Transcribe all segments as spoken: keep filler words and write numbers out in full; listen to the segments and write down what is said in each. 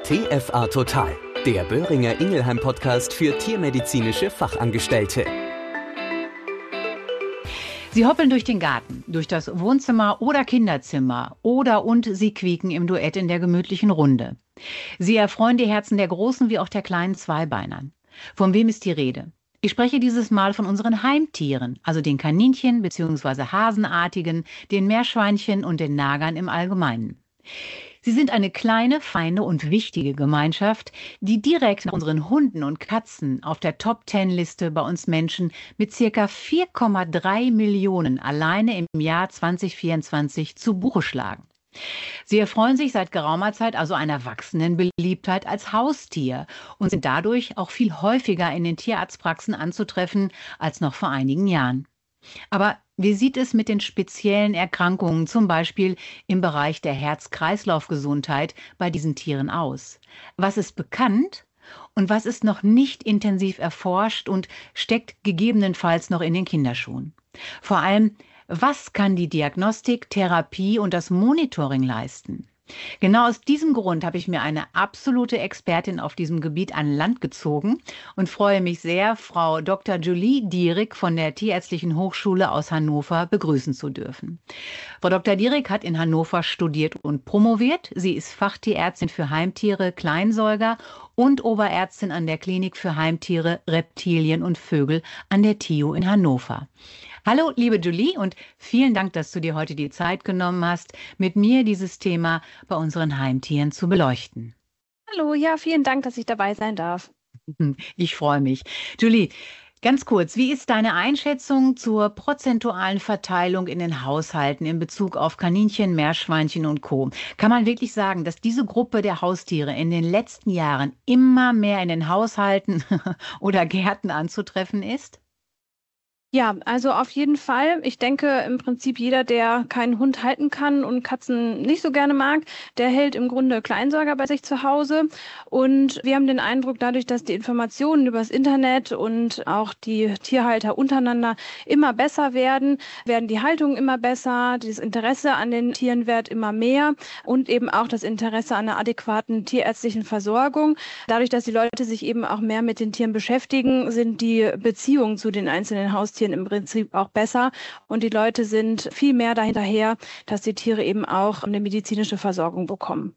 T F A Total, der Böhringer Ingelheim Podcast für tiermedizinische Fachangestellte. Sie hoppeln durch den Garten, durch das Wohnzimmer oder Kinderzimmer oder und sie quieken im Duett in der gemütlichen Runde. Sie erfreuen die Herzen der großen wie auch der kleinen Zweibeinern. Von wem ist die Rede? Ich spreche dieses Mal von unseren Heimtieren, also den Kaninchen bzw. Hasenartigen, den Meerschweinchen und den Nagern im Allgemeinen. Sie sind eine kleine, feine und wichtige Gemeinschaft, die direkt nach unseren Hunden und Katzen auf der Top-Ten-Liste bei uns Menschen mit circa vier Komma drei Millionen alleine im Jahr zwanzig vierundzwanzig zu Buche schlagen. Sie erfreuen sich seit geraumer Zeit also einer wachsenden Beliebtheit als Haustier und sind dadurch auch viel häufiger in den Tierarztpraxen anzutreffen als noch vor einigen Jahren. Aber wie sieht es mit den speziellen Erkrankungen, zum Beispiel im Bereich der Herz-Kreislauf-Gesundheit, bei diesen Tieren aus? Was ist bekannt und was ist noch nicht intensiv erforscht und steckt gegebenenfalls noch in den Kinderschuhen? Vor allem, was kann die Diagnostik, Therapie und das Monitoring leisten? Genau aus diesem Grund habe ich mir eine absolute Expertin auf diesem Gebiet an Land gezogen und freue mich sehr, Frau Doktor Julie Dierig von der Tierärztlichen Hochschule aus Hannover begrüßen zu dürfen. Frau Doktor Dierig hat in Hannover studiert und promoviert. Sie ist Fachtierärztin für Heimtiere, Kleinsäuger und Oberärztin an der Klinik für Heimtiere, Reptilien und Vögel an der T I U in Hannover. Hallo, liebe Julie, und vielen Dank, dass du dir heute die Zeit genommen hast, mit mir dieses Thema bei unseren Heimtieren zu beleuchten. Hallo, ja, vielen Dank, dass ich dabei sein darf. Ich freue mich. Julie, ganz kurz, wie ist deine Einschätzung zur prozentualen Verteilung in den Haushalten in Bezug auf Kaninchen, Meerschweinchen und Co.? Kann man wirklich sagen, dass diese Gruppe der Haustiere in den letzten Jahren immer mehr in den Haushalten oder Gärten anzutreffen ist? Ja, also auf jeden Fall. Ich denke, im Prinzip jeder, der keinen Hund halten kann und Katzen nicht so gerne mag, der hält im Grunde Kleinsäuger bei sich zu Hause. Und wir haben den Eindruck, dadurch, dass die Informationen über das Internet und auch die Tierhalter untereinander immer besser werden, werden die Haltungen immer besser, das Interesse an den Tieren wird immer mehr und eben auch das Interesse an einer adäquaten tierärztlichen Versorgung. Dadurch, dass die Leute sich eben auch mehr mit den Tieren beschäftigen, sind die Beziehungen zu den einzelnen Haustieren im Prinzip auch besser und die Leute sind viel mehr dahinterher, dass die Tiere eben auch eine medizinische Versorgung bekommen.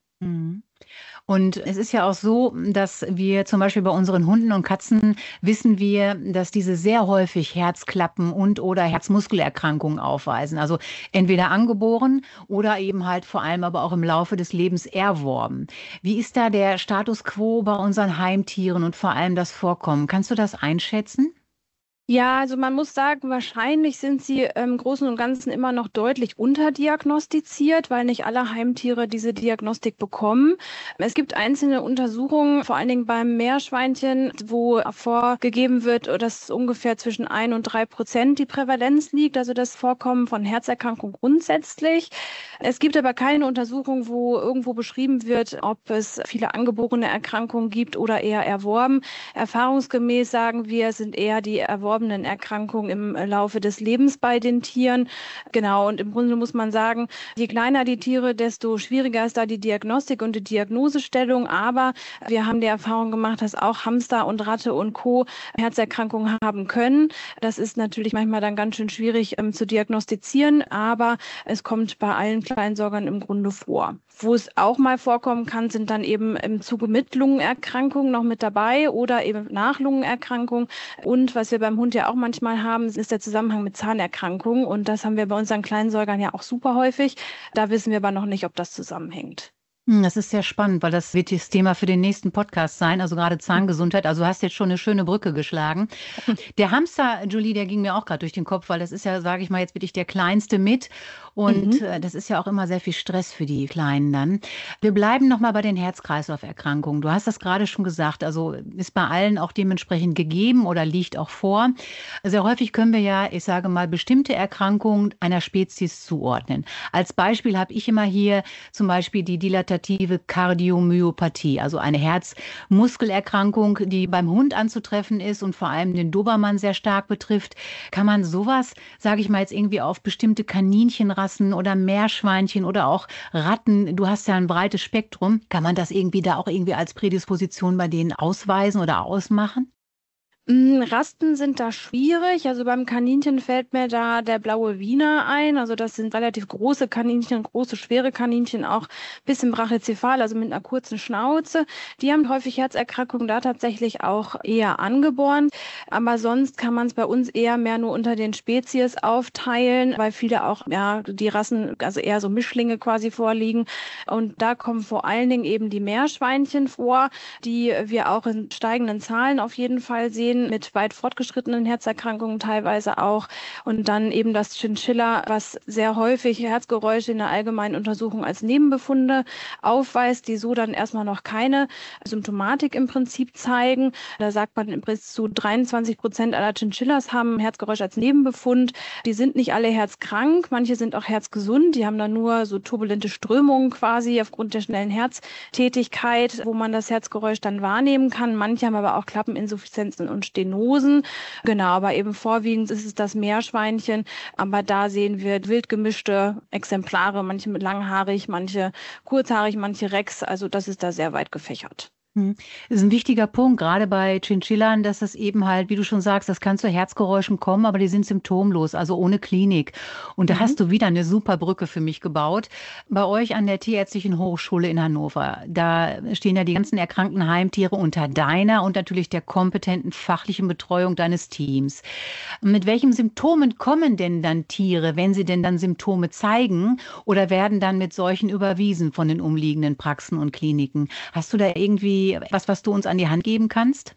Und es ist ja auch so, dass wir zum Beispiel bei unseren Hunden und Katzen wissen wir, dass diese sehr häufig Herzklappen und oder Herzmuskelerkrankungen aufweisen. Also entweder angeboren oder eben halt vor allem aber auch im Laufe des Lebens erworben. Wie ist da der Status quo bei unseren Heimtieren und vor allem das Vorkommen? Kannst du das einschätzen? Ja, also man muss sagen, wahrscheinlich sind sie im Großen und Ganzen immer noch deutlich unterdiagnostiziert, weil nicht alle Heimtiere diese Diagnostik bekommen. Es gibt einzelne Untersuchungen, vor allen Dingen beim Meerschweinchen, wo vorgegeben wird, dass ungefähr zwischen ein und drei Prozent die Prävalenz liegt, also das Vorkommen von Herzerkrankungen grundsätzlich. Es gibt aber keine Untersuchung, wo irgendwo beschrieben wird, ob es viele angeborene Erkrankungen gibt oder eher erworben. Erfahrungsgemäß sagen wir, es sind eher die erworbenen Erkrankungen im Laufe des Lebens bei den Tieren. Genau, und im Grunde muss man sagen, je kleiner die Tiere, desto schwieriger ist da die Diagnostik und die Diagnosestellung. Aber wir haben die Erfahrung gemacht, dass auch Hamster und Ratte und Co. Herzerkrankungen haben können. Das ist natürlich manchmal dann ganz schön schwierig ähm, zu diagnostizieren, aber es kommt bei allen Kleinsäugern im Grunde vor. Wo es auch mal vorkommen kann, sind dann eben im Zuge mit Lungenerkrankungen noch mit dabei oder eben nach Lungenerkrankungen. Und was wir beim Hund ja auch manchmal haben, ist der Zusammenhang mit Zahnerkrankungen. Und das haben wir bei unseren Kleinsäugern ja auch super häufig. Da wissen wir aber noch nicht, ob das zusammenhängt. Das ist sehr spannend, weil das wird das Thema für den nächsten Podcast sein, also gerade Zahngesundheit. Also du hast jetzt schon eine schöne Brücke geschlagen. Der Hamster, Julie, der ging mir auch gerade durch den Kopf, weil das ist ja, sage ich mal, jetzt wirklich der kleinste mit. Und mhm. das ist ja auch immer sehr viel Stress für die Kleinen dann. Wir bleiben nochmal bei den Herz-Kreislauf-Erkrankungen. Du hast das gerade schon gesagt, also ist bei allen auch dementsprechend gegeben oder liegt auch vor. Sehr häufig können wir ja, ich sage mal, bestimmte Erkrankungen einer Spezies zuordnen. Als Beispiel habe ich immer hier zum Beispiel die dilatative Kardiomyopathie, also eine Herzmuskelerkrankung, die beim Hund anzutreffen ist und vor allem den Dobermann sehr stark betrifft. Kann man sowas, sage ich mal, jetzt irgendwie auf bestimmte Kaninchen Wildrassen oder Meerschweinchen oder auch Ratten, du hast ja ein breites Spektrum. Kann man das irgendwie da auch irgendwie als Prädisposition bei denen ausweisen oder ausmachen? Mm, Rasten sind da schwierig. Also beim Kaninchen fällt mir da der blaue Wiener ein. Also das sind relativ große Kaninchen, große, schwere Kaninchen, auch ein bisschen brachycephal, also mit einer kurzen Schnauze. Die haben häufig Herzerkrankungen, da tatsächlich auch eher angeboren. Aber sonst kann man es bei uns eher mehr nur unter den Spezies aufteilen, weil viele auch, ja, die Rassen, also eher so Mischlinge quasi vorliegen. Und da kommen vor allen Dingen eben die Meerschweinchen vor, die wir auch in steigenden Zahlen auf jeden Fall sehen, mit weit fortgeschrittenen Herzerkrankungen teilweise auch. Und dann eben das Chinchilla, was sehr häufig Herzgeräusche in der allgemeinen Untersuchung als Nebenbefunde aufweist, die so dann erstmal noch keine Symptomatik im Prinzip zeigen. Da sagt man im Prinzip zu dreiundzwanzig Prozent aller Chinchillas haben Herzgeräusch als Nebenbefund. Die sind nicht alle herzkrank, manche sind auch herzgesund, die haben dann nur so turbulente Strömungen quasi aufgrund der schnellen Herztätigkeit, wo man das Herzgeräusch dann wahrnehmen kann. Manche haben aber auch Klappeninsuffizienzen und Stenosen. Genau, aber eben vorwiegend ist es das Meerschweinchen. Aber da sehen wir wild gemischte Exemplare, manche mit langhaarig, manche kurzhaarig, manche Rex. Also das ist da sehr weit gefächert. Hm. Das ist ein wichtiger Punkt, gerade bei Chinchillan, dass das eben halt, wie du schon sagst, das kann zu Herzgeräuschen kommen, aber die sind symptomlos, also ohne Klinik. Und da Mhm. hast du wieder eine super Brücke für mich gebaut. Bei euch an der Tierärztlichen Hochschule in Hannover, da stehen ja die ganzen erkrankten Heimtiere unter deiner und natürlich der kompetenten fachlichen Betreuung deines Teams. Mit welchen Symptomen kommen denn dann Tiere, wenn sie denn dann Symptome zeigen oder werden dann mit solchen überwiesen von den umliegenden Praxen und Kliniken? Hast du da irgendwie was, was du uns an die Hand geben kannst?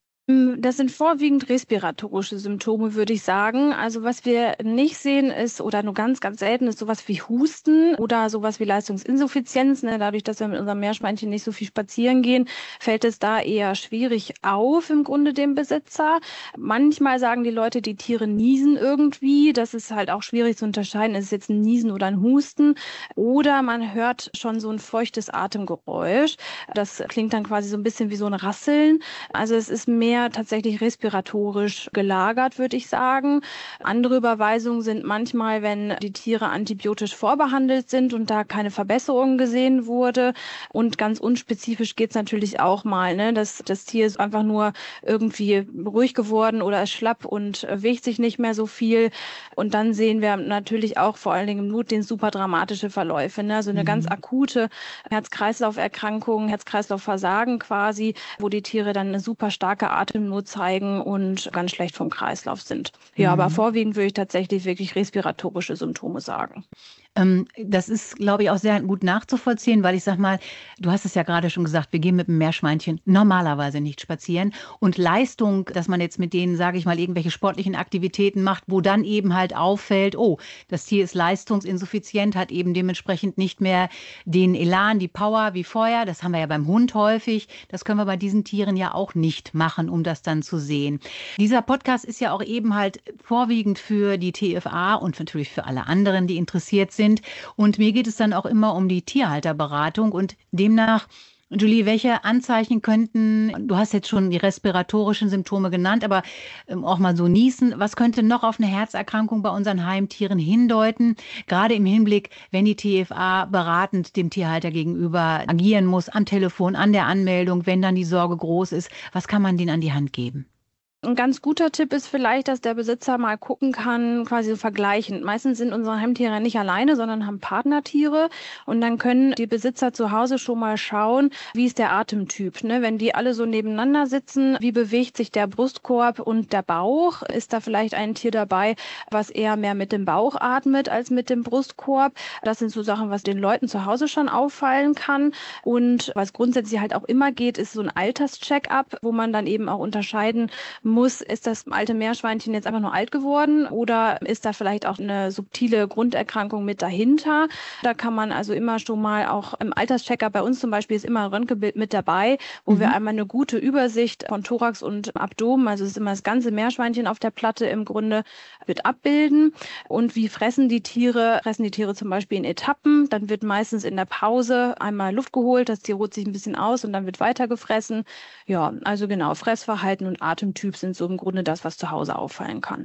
Das sind vorwiegend respiratorische Symptome, würde ich sagen. Also was wir nicht sehen ist, oder nur ganz, ganz selten, ist sowas wie Husten oder sowas wie Leistungsinsuffizienz. Ne? Dadurch, dass wir mit unserem Meerschweinchen nicht so viel spazieren gehen, fällt es da eher schwierig auf, im Grunde dem Besitzer. Manchmal sagen die Leute, die Tiere niesen irgendwie. Das ist halt auch schwierig zu unterscheiden, ist es jetzt ein Niesen oder ein Husten. Oder man hört schon so ein feuchtes Atemgeräusch. Das klingt dann quasi so ein bisschen wie so ein Rasseln. Also es ist mehr tatsächlich respiratorisch gelagert, würde ich sagen. Andere Überweisungen sind manchmal, wenn die Tiere antibiotisch vorbehandelt sind und da keine Verbesserung gesehen wurde. Und ganz unspezifisch geht es natürlich auch mal, ne, dass das Tier ist einfach nur irgendwie ruhig geworden oder ist schlapp und äh, bewegt sich nicht mehr so viel. Und dann sehen wir natürlich auch vor allen Dingen im Notdienst super dramatische Verläufe. Ne? Also eine Mhm. ganz akute Herz-Kreislauf-Erkrankung, Herz-Kreislauf-Versagen quasi, wo die Tiere dann eine super starke Atemnot zeigen und ganz schlecht vom Kreislauf sind. Ja, Mhm. aber vorwiegend würde ich tatsächlich wirklich respiratorische Symptome sagen. Ähm, das ist, glaube ich, auch sehr gut nachzuvollziehen, weil ich sag mal, du hast es ja gerade schon gesagt, wir gehen mit dem Meerschweinchen normalerweise nicht spazieren. Und Leistung, dass man jetzt mit denen, sage ich mal, irgendwelche sportlichen Aktivitäten macht, wo dann eben halt auffällt, oh, das Tier ist leistungsinsuffizient, hat eben dementsprechend nicht mehr den Elan, die Power wie vorher. Das haben wir ja beim Hund häufig. Das können wir bei diesen Tieren ja auch nicht machen, um das dann zu sehen. Dieser Podcast ist ja auch eben halt vorwiegend für die T F A und natürlich für alle anderen, die interessiert sind. Sind. Und mir geht es dann auch immer um die Tierhalterberatung und demnach, Julie, welche Anzeichen könnten, du hast jetzt schon die respiratorischen Symptome genannt, aber ähm, auch mal so Niesen, was könnte noch auf eine Herzerkrankung bei unseren Heimtieren hindeuten, gerade im Hinblick, wenn die T F A beratend dem Tierhalter gegenüber agieren muss, am Telefon, an der Anmeldung, wenn dann die Sorge groß ist, was kann man denen an die Hand geben? Ein ganz guter Tipp ist vielleicht, dass der Besitzer mal gucken kann, quasi so vergleichend. Meistens sind unsere Heimtiere nicht alleine, sondern haben Partnertiere. Und dann können die Besitzer zu Hause schon mal schauen, wie ist der Atemtyp. Ne? Wenn die alle so nebeneinander sitzen, wie bewegt sich der Brustkorb und der Bauch? Ist da vielleicht ein Tier dabei, was eher mehr mit dem Bauch atmet als mit dem Brustkorb? Das sind so Sachen, was den Leuten zu Hause schon auffallen kann. Und was grundsätzlich halt auch immer geht, ist so ein Alterscheck-up, wo man dann eben auch unterscheiden muss, ist das alte Meerschweinchen jetzt einfach nur alt geworden oder ist da vielleicht auch eine subtile Grunderkrankung mit dahinter? Da kann man also immer schon mal auch im Alterschecker, bei uns zum Beispiel ist immer ein Röntgenbild mit dabei, wo mhm. wir einmal eine gute Übersicht von Thorax und Abdomen, also es ist immer das ganze Meerschweinchen auf der Platte im Grunde, wird abbilden. Und wie fressen die Tiere? Fressen die Tiere zum Beispiel in Etappen, dann wird meistens in der Pause einmal Luft geholt, das Tier ruht sich ein bisschen aus und dann wird weiter gefressen. Ja, also genau, Fressverhalten und Atemtyp sind so im Grunde das, was zu Hause auffallen kann.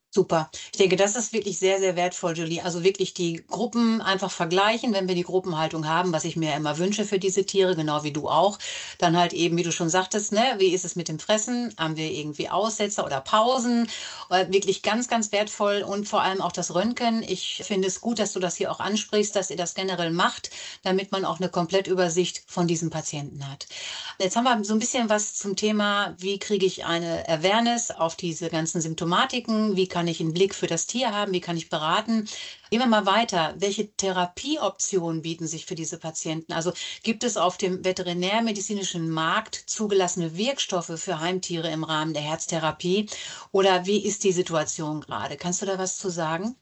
Super. Ich denke, das ist wirklich sehr, sehr wertvoll, Julie. Also wirklich die Gruppen einfach vergleichen, wenn wir die Gruppenhaltung haben, was ich mir immer wünsche für diese Tiere, genau wie du auch. Dann halt eben, wie du schon sagtest, ne, wie ist es mit dem Fressen? Haben wir irgendwie Aussetzer oder Pausen? Äh, Wirklich ganz, ganz wertvoll und vor allem auch das Röntgen. Ich finde es gut, dass du das hier auch ansprichst, dass ihr das generell macht, damit man auch eine Komplettübersicht von diesem Patienten hat. Jetzt haben wir so ein bisschen was zum Thema, wie kriege ich eine Awareness auf diese ganzen Symptomatiken? Wie kann ich einen Blick für das Tier haben? Wie kann ich beraten? Gehen wir mal weiter. Welche Therapieoptionen bieten sich für diese Patienten? Also gibt es auf dem veterinärmedizinischen Markt zugelassene Wirkstoffe für Heimtiere im Rahmen der Herztherapie? Oder wie ist die Situation gerade? Kannst du da was zu sagen?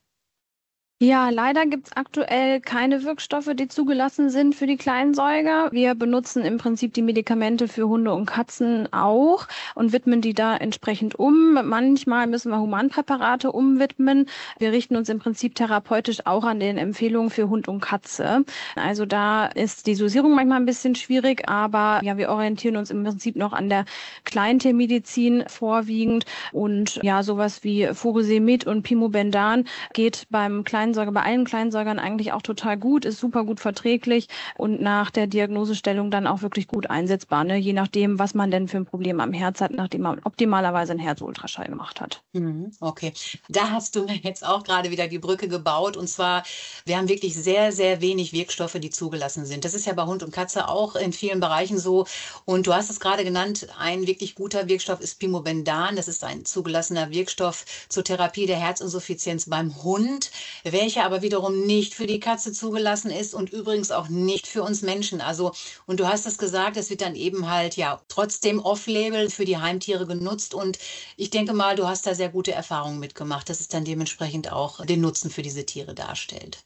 Ja, leider gibt es aktuell keine Wirkstoffe, die zugelassen sind für die Kleinsäuger. Wir benutzen im Prinzip die Medikamente für Hunde und Katzen auch und widmen die da entsprechend um. Manchmal müssen wir Humanpräparate umwidmen. Wir richten uns im Prinzip therapeutisch auch an den Empfehlungen für Hund und Katze. Also da ist die Dosierung manchmal ein bisschen schwierig, aber ja, wir orientieren uns im Prinzip noch an der Kleintiermedizin vorwiegend und ja, sowas wie Furosemid und Pimobendan geht beim Kleinsäuger, bei allen Kleinsäugern eigentlich auch total gut, ist super gut verträglich und nach der Diagnosestellung dann auch wirklich gut einsetzbar, ne? Je nachdem, was man denn für ein Problem am Herz hat, nachdem man optimalerweise einen Herzultraschall gemacht hat. Mhm, okay, da hast du mir jetzt auch gerade wieder die Brücke gebaut. Und zwar, wir haben wirklich sehr, sehr wenig Wirkstoffe, die zugelassen sind. Das ist ja bei Hund und Katze auch in vielen Bereichen so. Und du hast es gerade genannt, ein wirklich guter Wirkstoff ist Pimobendan. Das ist ein zugelassener Wirkstoff zur Therapie der Herzinsuffizienz beim Hund, welcher aber wiederum nicht für die Katze zugelassen ist und übrigens auch nicht für uns Menschen. Also, und du hast es gesagt, es wird dann eben halt ja trotzdem off-label für die Heimtiere genutzt. Und ich denke mal, du hast da sehr gute Erfahrungen mitgemacht, dass es dann dementsprechend auch den Nutzen für diese Tiere darstellt.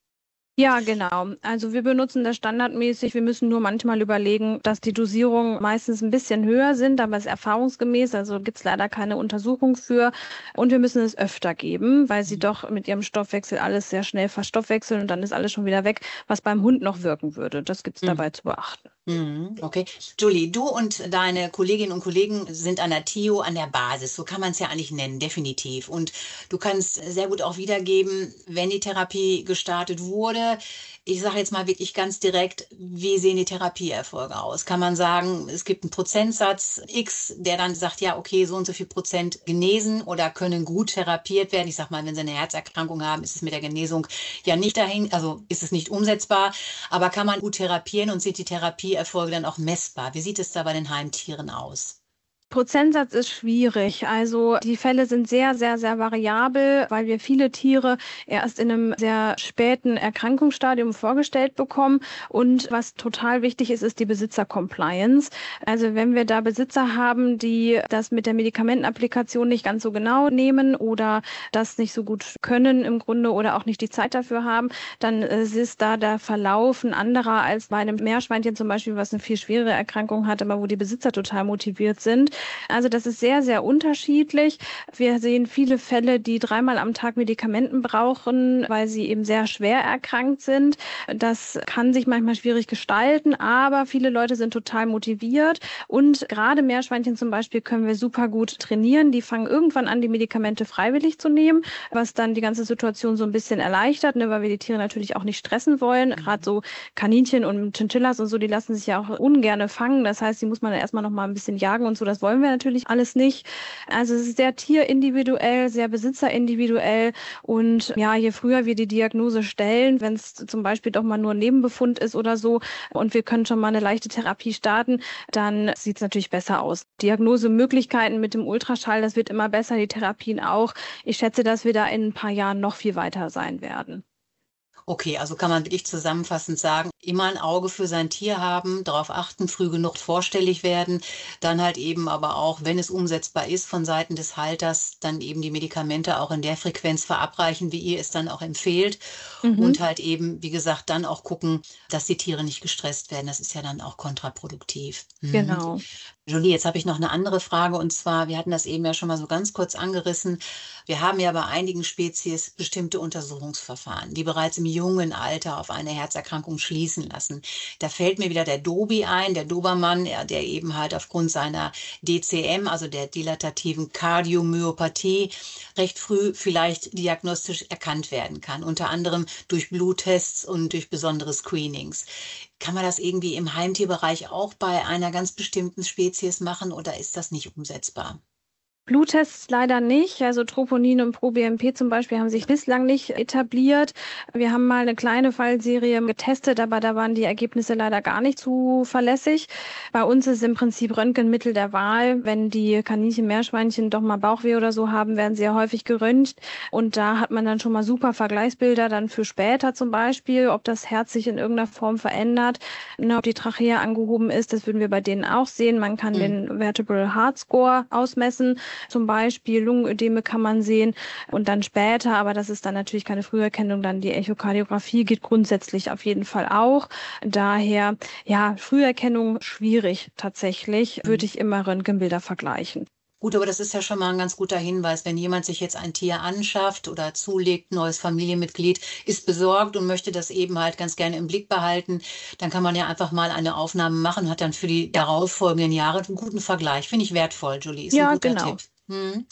Ja, genau. Also wir benutzen das standardmäßig. Wir müssen nur manchmal überlegen, dass die Dosierungen meistens ein bisschen höher sind, aber es ist erfahrungsgemäß. Also gibt es leider keine Untersuchung für. Und wir müssen es öfter geben, weil sie doch mit ihrem Stoffwechsel alles sehr schnell verstoffwechseln und dann ist alles schon wieder weg, was beim Hund noch wirken würde. Das gibt es dabei zu beachten. Mhm, okay. Julie, du und deine Kolleginnen und Kollegen sind an der T I O an der Basis. So kann man es ja eigentlich nennen, definitiv. Und du kannst sehr gut auch wiedergeben, wenn die Therapie gestartet wurde. Ich sage jetzt mal wirklich ganz direkt, wie sehen die Therapieerfolge aus? Kann man sagen, es gibt einen Prozentsatz X, der dann sagt, ja, okay, so und so viel Prozent genesen oder können gut therapiert werden. Ich sage mal, wenn sie eine Herzerkrankung haben, ist es mit der Genesung ja nicht dahin, also ist es nicht umsetzbar. Aber kann man gut therapieren und sind die Therapieerfolge dann auch messbar? Wie sieht es da bei den Heimtieren aus? Prozentsatz ist schwierig. Also die Fälle sind sehr, sehr, sehr variabel, weil wir viele Tiere erst in einem sehr späten Erkrankungsstadium vorgestellt bekommen. Und was total wichtig ist, ist die Besitzer-Compliance. Also wenn wir da Besitzer haben, die das mit der Medikamentenapplikation nicht ganz so genau nehmen oder das nicht so gut können im Grunde oder auch nicht die Zeit dafür haben, dann ist da der Verlauf ein anderer als bei einem Meerschweinchen zum Beispiel, was eine viel schwerere Erkrankung hat, aber wo die Besitzer total motiviert sind. Also das ist sehr, sehr unterschiedlich. Wir sehen viele Fälle, die dreimal am Tag Medikamenten brauchen, weil sie eben sehr schwer erkrankt sind. Das kann sich manchmal schwierig gestalten, aber viele Leute sind total motiviert. Und gerade Meerschweinchen zum Beispiel können wir super gut trainieren. Die fangen irgendwann an, die Medikamente freiwillig zu nehmen, was dann die ganze Situation so ein bisschen erleichtert, ne, weil wir die Tiere natürlich auch nicht stressen wollen. Gerade so Kaninchen und Chinchillas und so, die lassen sich ja auch ungerne fangen. Das heißt, die muss man dann erstmal noch mal ein bisschen jagen und so. Das wollen wir natürlich alles nicht. Also es ist sehr tierindividuell, sehr besitzerindividuell und ja, je früher wir die Diagnose stellen, wenn es zum Beispiel doch mal nur ein Nebenbefund ist oder so und wir können schon mal eine leichte Therapie starten, dann sieht es natürlich besser aus. Diagnosemöglichkeiten mit dem Ultraschall, das wird immer besser, die Therapien auch. Ich schätze, dass wir da in ein paar Jahren noch viel weiter sein werden. Okay, also kann man wirklich zusammenfassend sagen, immer ein Auge für sein Tier haben, darauf achten, früh genug vorstellig werden, dann halt eben aber auch, wenn es umsetzbar ist von Seiten des Halters, dann eben die Medikamente auch in der Frequenz verabreichen, wie ihr es dann auch empfehlt. Mhm. Und halt eben, wie gesagt, dann auch gucken, dass die Tiere nicht gestresst werden. Das ist ja dann auch kontraproduktiv. Mhm. Genau. Julie, jetzt habe ich noch eine andere Frage und zwar, wir hatten das eben ja schon mal so ganz kurz angerissen. Wir haben ja bei einigen Spezies bestimmte Untersuchungsverfahren, die bereits im jungen Alter auf eine Herzerkrankung schließen lassen. Da fällt mir wieder der Dobi ein, der Dobermann, der eben halt aufgrund seiner D C M, also der dilatativen Kardiomyopathie, recht früh vielleicht diagnostisch erkannt werden kann, unter anderem durch Bluttests und durch besondere Screenings. Kann man das irgendwie im Heimtierbereich auch bei einer ganz bestimmten Spezies machen oder ist das nicht umsetzbar? Bluttests leider nicht. Also Troponin und ProBNP zum Beispiel haben sich bislang nicht etabliert. Wir haben mal eine kleine Fallserie getestet, aber da waren die Ergebnisse leider gar nicht zuverlässig. Bei uns ist im Prinzip Röntgenmittel der Wahl. Wenn die Kaninchen, Meerschweinchen doch mal Bauchweh oder so haben, werden sie ja häufig geröntgt. Und da hat man dann schon mal super Vergleichsbilder dann für später zum Beispiel, ob das Herz sich in irgendeiner Form verändert, ob die Trachea angehoben ist. Das würden wir bei denen auch sehen. Man kann mhm. den Vertebral Heart Score ausmessen. Zum Beispiel Lungenödeme kann man sehen und dann später, aber das ist dann natürlich keine Früherkennung, dann die Echokardiographie geht grundsätzlich auf jeden Fall auch. Daher, ja, Früherkennung schwierig tatsächlich, würde ich immer Röntgenbilder vergleichen. Gut, aber das ist ja schon mal ein ganz guter Hinweis, wenn jemand sich jetzt ein Tier anschafft oder zulegt, neues Familienmitglied, ist besorgt und möchte das eben halt ganz gerne im Blick behalten, dann kann man ja einfach mal eine Aufnahme machen und hat dann für die darauffolgenden Jahre einen guten Vergleich. Finde ich wertvoll, Julie. Ist ja, ein guter genau. Tipp. Hm.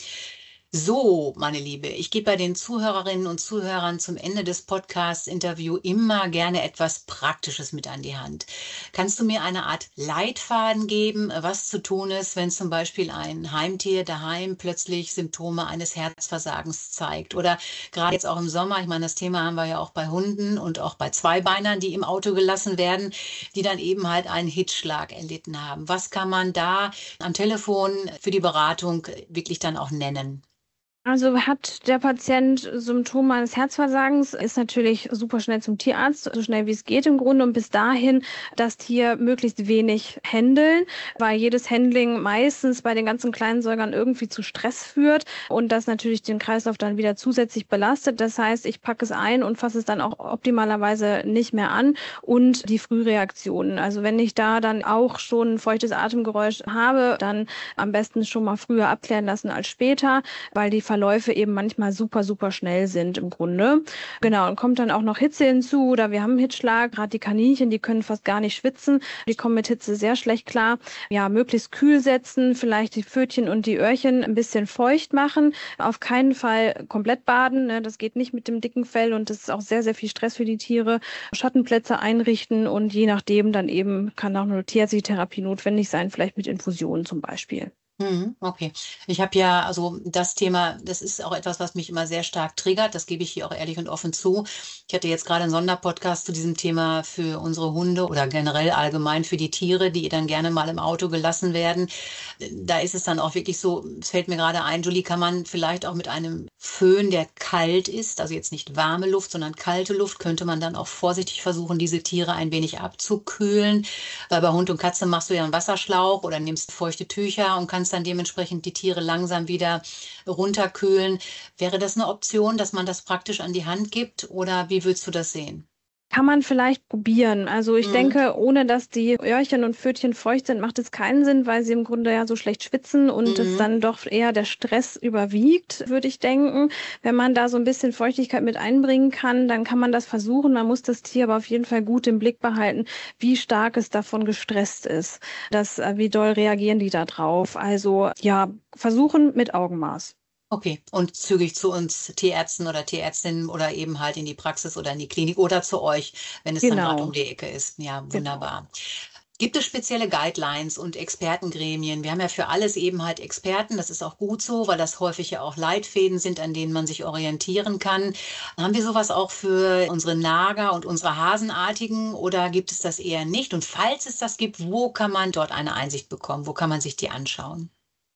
So, meine Liebe, ich gebe bei den Zuhörerinnen und Zuhörern zum Ende des Podcasts-Interview immer gerne etwas Praktisches mit an die Hand. Kannst du mir eine Art Leitfaden geben, was zu tun ist, wenn zum Beispiel ein Heimtier daheim plötzlich Symptome eines Herzversagens zeigt? Oder gerade jetzt auch im Sommer, ich meine, das Thema haben wir ja auch bei Hunden und auch bei Zweibeinern, die im Auto gelassen werden, die dann eben halt einen Hitzschlag erlitten haben. Was kann man da am Telefon für die Beratung wirklich dann auch nennen? Also hat der Patient Symptome eines Herzversagens, ist natürlich super schnell zum Tierarzt, so schnell wie es geht im Grunde und bis dahin das Tier möglichst wenig händeln, weil jedes Handling meistens bei den ganzen kleinen Säugern irgendwie zu Stress führt und das natürlich den Kreislauf dann wieder zusätzlich belastet. Das heißt, ich packe es ein und fasse es dann auch optimalerweise nicht mehr an und die Frühreaktionen. Also wenn ich da dann auch schon ein feuchtes Atemgeräusch habe, dann am besten schon mal früher abklären lassen als später, weil die Verläufe eben manchmal super, super schnell sind im Grunde. Genau, und kommt dann auch noch Hitze hinzu oder wir haben einen Hitzschlag, gerade die Kaninchen, die können fast gar nicht schwitzen, die kommen mit Hitze sehr schlecht klar. Ja, möglichst kühl setzen, vielleicht die Pfötchen und die Öhrchen ein bisschen feucht machen, auf keinen Fall komplett baden, ne? Das geht nicht mit dem dicken Fell und das ist auch sehr, sehr viel Stress für die Tiere. Schattenplätze einrichten und je nachdem dann eben kann auch eine tierärztliche Therapie notwendig sein, vielleicht mit Infusionen zum Beispiel. Okay. Ich habe ja, also das Thema, das ist auch etwas, was mich immer sehr stark triggert. Das gebe ich hier auch ehrlich und offen zu. Ich hatte jetzt gerade einen Sonderpodcast zu diesem Thema für unsere Hunde oder generell allgemein für die Tiere, die dann gerne mal im Auto gelassen werden. Da ist es dann auch wirklich so, es fällt mir gerade ein, Julie, kann man vielleicht auch mit einem Föhn, der kalt ist, also jetzt nicht warme Luft, sondern kalte Luft, könnte man dann auch vorsichtig versuchen, diese Tiere ein wenig abzukühlen. Weil bei Hund und Katze machst du ja einen Wasserschlauch oder nimmst feuchte Tücher und kannst dann dementsprechend die Tiere langsam wieder runterkühlen. Wäre das eine Option, dass man das praktisch an die Hand gibt oder wie willst du das sehen? Kann man vielleicht probieren. Also ich mhm. denke, ohne dass die Öhrchen und Pfötchen feucht sind, macht es keinen Sinn, weil sie im Grunde ja so schlecht schwitzen und mhm. es dann doch eher der Stress überwiegt, würde ich denken. Wenn man da so ein bisschen Feuchtigkeit mit einbringen kann, dann kann man das versuchen. Man muss das Tier aber auf jeden Fall gut im Blick behalten, wie stark es davon gestresst ist. Das, wie doll reagieren die da drauf? Also ja, versuchen mit Augenmaß. Okay, und zügig zu uns Tierärzten oder Tierärztinnen oder eben halt in die Praxis oder in die Klinik oder zu euch, wenn es genau. dann gerade um die Ecke ist. Ja, wunderbar. Genau. Gibt es spezielle Guidelines und Expertengremien? Wir haben ja für alles eben halt Experten, das ist auch gut so, weil das häufig ja auch Leitfäden sind, an denen man sich orientieren kann. Haben wir sowas auch für unsere Nager und unsere Hasenartigen oder gibt es das eher nicht? Und falls es das gibt, wo kann man dort eine Einsicht bekommen? Wo kann man sich die anschauen?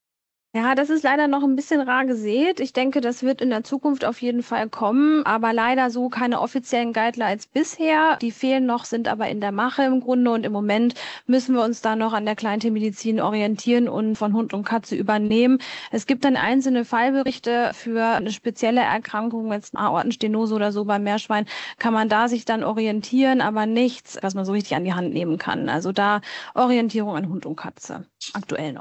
Ja, das ist leider noch ein bisschen rar gesät. Ich denke, das wird in der Zukunft auf jeden Fall kommen, aber leider so keine offiziellen Guidelines bisher. Die fehlen noch, sind aber in der Mache im Grunde und im Moment müssen wir uns da noch an der Kleintiermedizin orientieren und von Hund und Katze übernehmen. Es gibt dann einzelne Fallberichte für eine spezielle Erkrankung, jetzt Aortenstenose oder so beim Meerschwein, kann man da sich dann orientieren, aber nichts, was man so richtig an die Hand nehmen kann. Also da Orientierung an Hund und Katze, aktuell noch.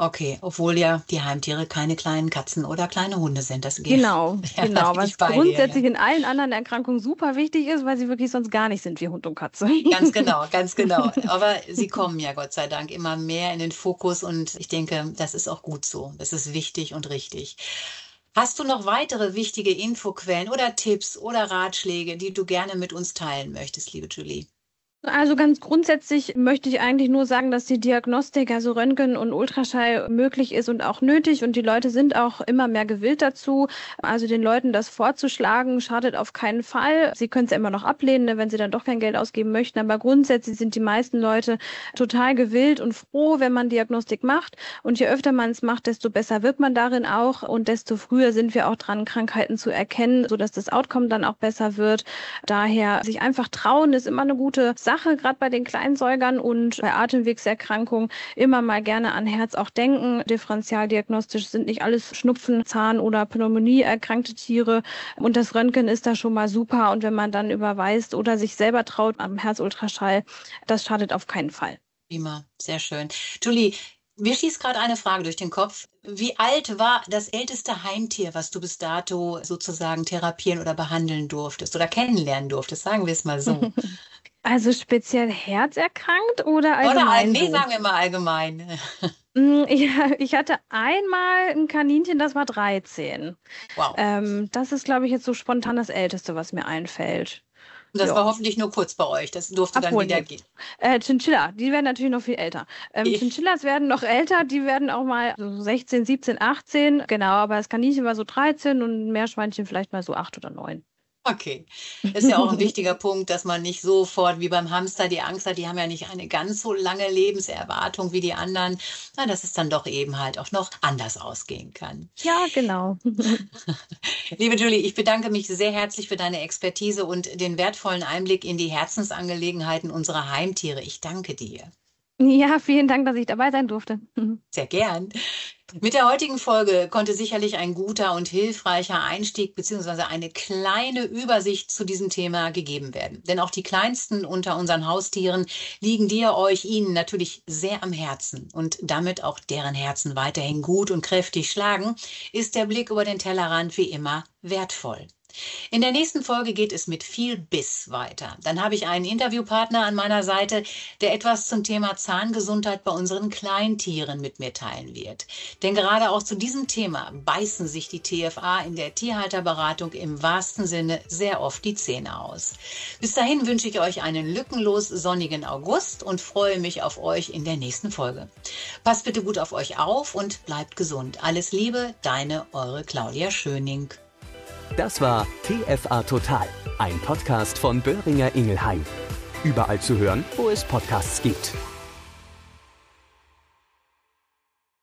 Okay, obwohl ja die Heimtiere keine kleinen Katzen oder kleine Hunde sind. Das geht. Genau, Ja, genau, bin was ich bei dir, grundsätzlich ja. in allen anderen Erkrankungen super wichtig ist, weil sie wirklich sonst gar nicht sind wie Hund und Katze. Ganz genau, ganz genau. Aber sie kommen ja Gott sei Dank immer mehr in den Fokus und ich denke, das ist auch gut so. Das ist wichtig und richtig. Hast du noch weitere wichtige Infoquellen oder Tipps oder Ratschläge, die du gerne mit uns teilen möchtest, liebe Julie? Also ganz grundsätzlich möchte ich eigentlich nur sagen, dass die Diagnostik, also Röntgen und Ultraschall, möglich ist und auch nötig. Und die Leute sind auch immer mehr gewillt dazu. Also den Leuten das vorzuschlagen, schadet auf keinen Fall. Sie können es ja immer noch ablehnen, ne, wenn sie dann doch kein Geld ausgeben möchten. Aber grundsätzlich sind die meisten Leute total gewillt und froh, wenn man Diagnostik macht. Und je öfter man es macht, desto besser wird man darin auch. Und desto früher sind wir auch dran, Krankheiten zu erkennen, sodass das Outcome dann auch besser wird. Daher sich einfach trauen, ist immer eine gute Sache. Sache, gerade bei den Kleinsäugern und bei Atemwegserkrankungen immer mal gerne an Herz auch denken. Differentialdiagnostisch sind nicht alles Schnupfen, Zahn- oder Pneumonie erkrankte Tiere und das Röntgen ist da schon mal super und wenn man dann überweist oder sich selber traut am Herzultraschall, das schadet auf keinen Fall. Prima, sehr schön. Julie, mir schießt gerade eine Frage durch den Kopf. Wie alt war das älteste Heimtier, was du bis dato sozusagen therapieren oder behandeln durftest oder kennenlernen durftest? Sagen wir es mal so. Also speziell herzerkrankt oder Oder all- allgemein nee, so? sagen wir mal allgemein. Mm, Ja, ich hatte einmal ein Kaninchen, das war dreizehn. Wow. Ähm, das ist, glaube ich, jetzt so spontan das Älteste, was mir einfällt. Und das Ja. war hoffentlich nur kurz bei euch. Das durfte dann Obwohl, wieder nee. gehen. Äh, Chinchilla, die werden natürlich noch viel älter. Ähm, Ich- Chinchillas werden noch älter, die werden auch mal so sechzehn, siebzehn, achtzehn. Genau, aber das Kaninchen war so dreizehn und ein Meerschweinchen vielleicht mal so acht oder neun. Okay. Das ist ja auch ein wichtiger Punkt, dass man nicht sofort wie beim Hamster die Angst hat, die haben ja nicht eine ganz so lange Lebenserwartung wie die anderen, na, dass es dann doch eben halt auch noch anders ausgehen kann. Ja, genau. Liebe Julie, ich bedanke mich sehr herzlich für deine Expertise und den wertvollen Einblick in die Herzensangelegenheiten unserer Heimtiere. Ich danke dir. Ja, vielen Dank, dass ich dabei sein durfte. Sehr gern. Mit der heutigen Folge konnte sicherlich ein guter und hilfreicher Einstieg bzw. eine kleine Übersicht zu diesem Thema gegeben werden. Denn auch die kleinsten unter unseren Haustieren liegen dir, euch, ihnen natürlich sehr am Herzen. Und damit auch deren Herzen weiterhin gut und kräftig schlagen, ist der Blick über den Tellerrand wie immer wertvoll. In der nächsten Folge geht es mit viel Biss weiter. Dann habe ich einen Interviewpartner an meiner Seite, der etwas zum Thema Zahngesundheit bei unseren Kleintieren mit mir teilen wird. Denn gerade auch zu diesem Thema beißen sich die T F A in der Tierhalterberatung im wahrsten Sinne sehr oft die Zähne aus. Bis dahin wünsche ich euch einen lückenlos sonnigen August und freue mich auf euch in der nächsten Folge. Passt bitte gut auf euch auf und bleibt gesund. Alles Liebe, deine, eure Claudia Schöning. Das war T F A Total, ein Podcast von Boehringer Ingelheim. Überall zu hören, wo es Podcasts gibt.